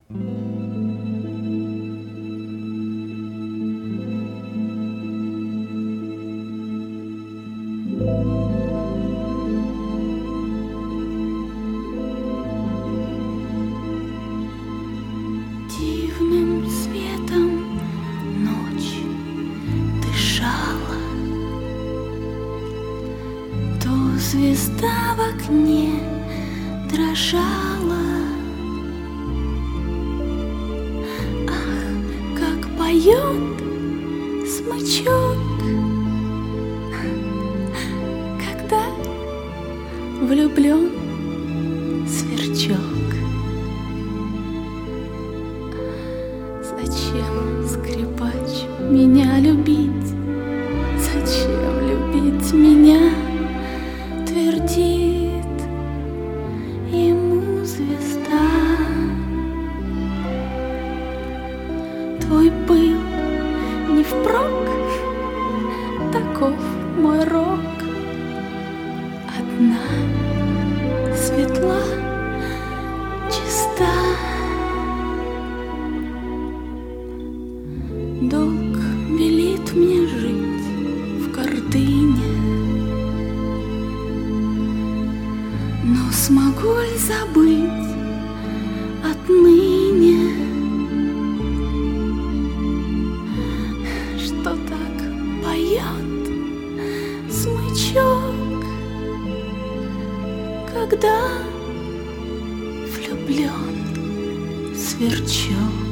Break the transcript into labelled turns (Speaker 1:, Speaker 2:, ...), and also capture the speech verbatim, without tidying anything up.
Speaker 1: Дивным светом ночь дышала, то звезда в окне дрожала. Ах, как поет смычок, когда влюблен сверчок. Зачем, скрипач, меня любить? Зачем любить меня? Твердит ему звезда. Твой пыл не впрок, таков мой рок. Одна светла, чиста. Долг велит мне жить в гордыне, но смогу ли забыть отныне, что так поет смычок, когда влюблен сверчок?